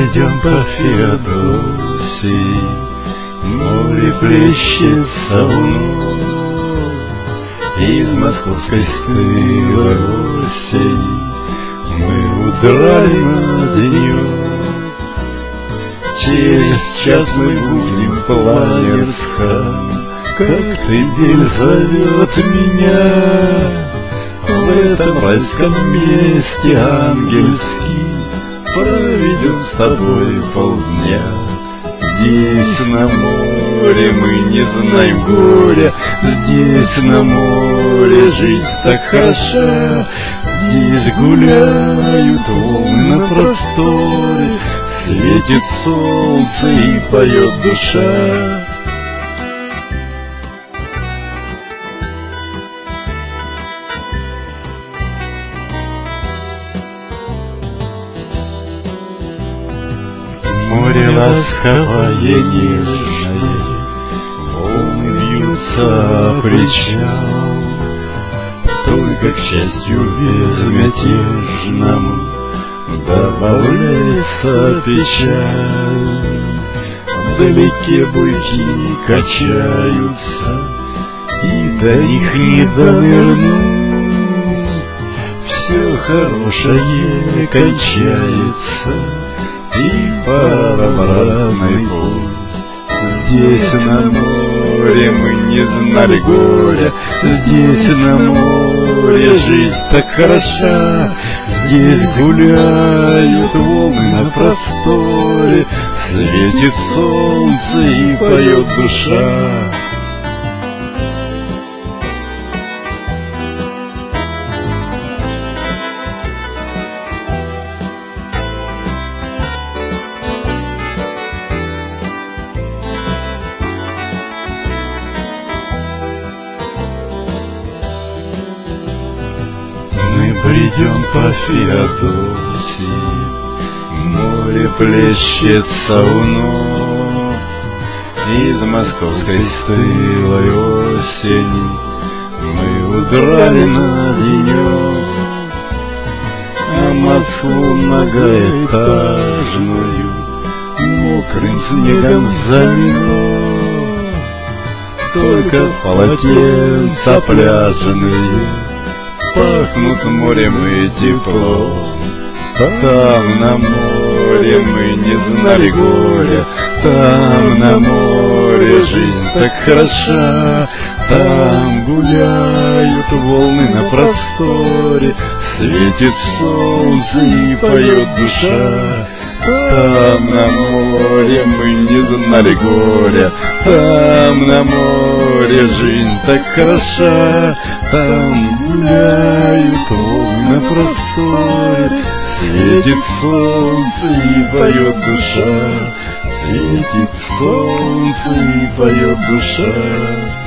бредем по Феодосии, море плещется вновь. Из московской стылой осени мы удрали на денек. Через час мы будем планерском, как ты день зовет меня. В этом райском месте ангельский проведем с тобой полдня. Здесь на море мы не знаем горя, здесь на море жизнь так хороша. Здесь гуляют волны на просторе, светит солнце и поет душа. Море ласковое, нежное, волны бьются о причал. Только, к счастью безмятежному, добавляется печаль. Вдалеке буйки качаются, и до них не довернуть. Все хорошее кончается, и пора в обратный путь. Здесь на море мы не знали горя, здесь на море жизнь так хороша. Здесь гуляют волны на просторе, светит солнце и поет душа. Бредем по Феодосии, море плещется вновь. Из московской стылой осени мы удрали на денек. А Москву многоэтажную мокрым снегом замело. Только полотенца пляжные пахнут морем и тепло. Там на море мы не знали горя, там на море жизнь так хороша. Там гуляют волны на просторе, светит солнце и поет душа. Там на море мы не знали горя, там на море жизнь так хороша. Там гуляют волны на просторе, светит солнце и поет душа. Светит солнце и поет душа.